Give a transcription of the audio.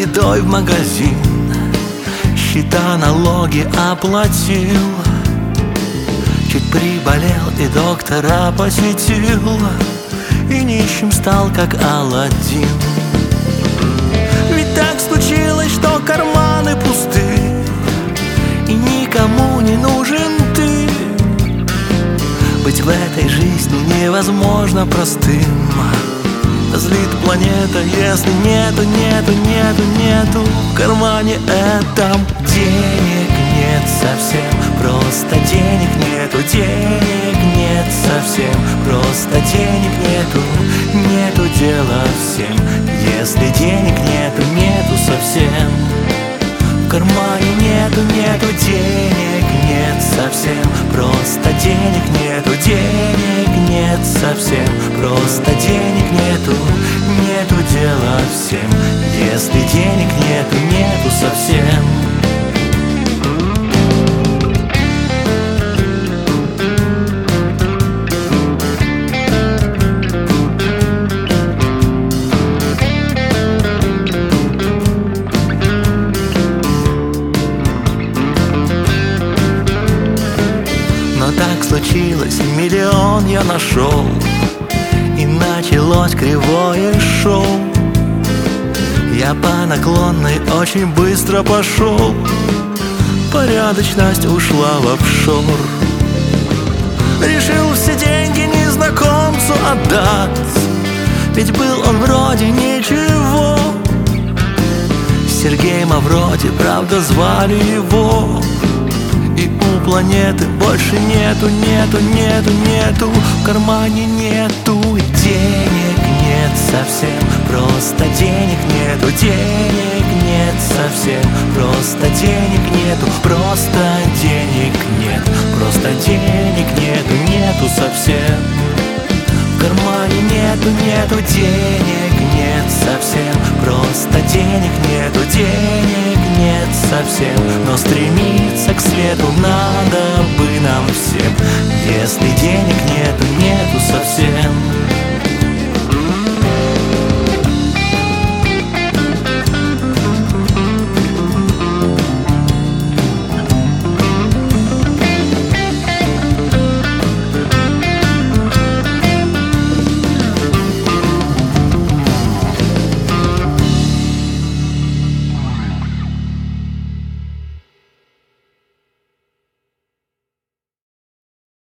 водой в магазин, счета, налоги оплатил, чуть приболел и доктора посетил, и нищим стал, как Аладдин. Ведь так случилось, что карманы пусты, и никому не нужен ты. Быть в этой жизни невозможно простым. Злит планета, если нету в кармане этом денег нет совсем, просто денег нету, денег нет совсем, просто денег нету дела всем. Если денег нету совсем, в кармане нету денег нет совсем, просто денег нету совсем, просто денег нету дела всем. Если денег нету совсем. Но так случилось, миллион я нашел, и началось кривое шоу. Я по наклонной очень быстро пошел, порядочность ушла в офшор. Решил все деньги незнакомцу отдать, ведь был он вроде ничего. Сергей Мавроди, правда, звали его. И у планеты больше нету в кармане нету денег нет совсем, просто денег нету совсем, просто денег нету, просто денег нет, просто денег нету совсем. В кармане нету денег нет совсем, просто денег нету совсем. Но стремиться к свету надо бы нам всем. Если